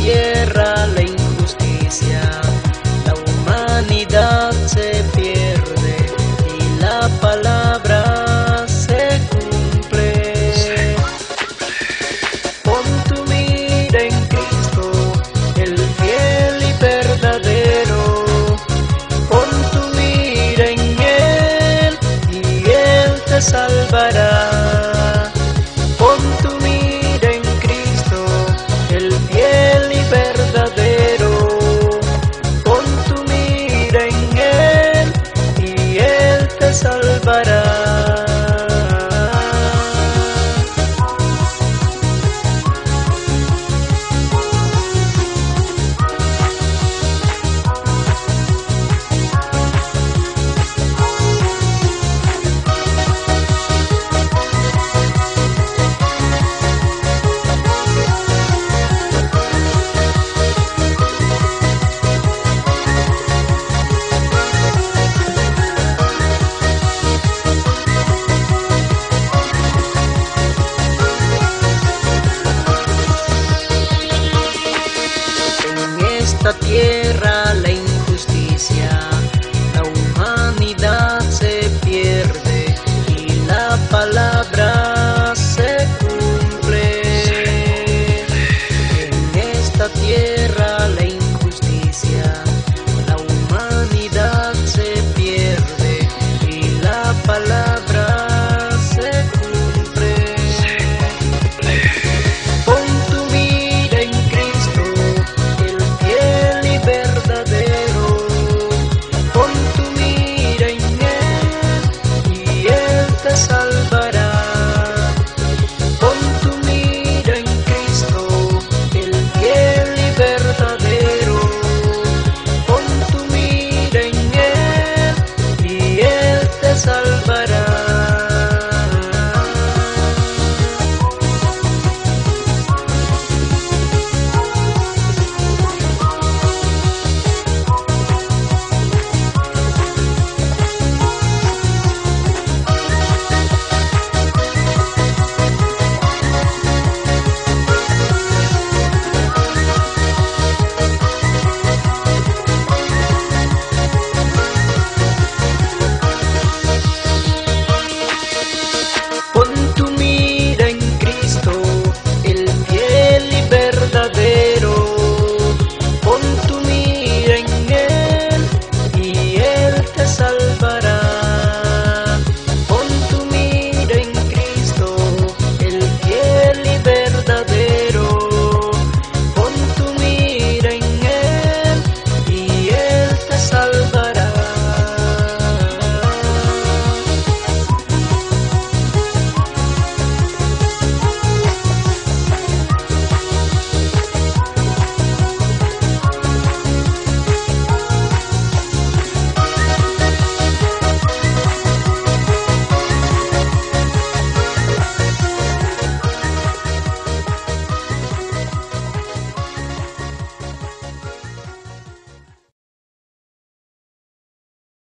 tierra la injusticia, la humanidad se pierde y la palabra se cumple. Pon tu mira en Cristo, el fiel y verdadero. Pon tu mira en Él y Él te salvará. Pon tu mira en Cristo, el fiel y verdadero. Pon tu mira en Él y Él te salvará. Esta tierra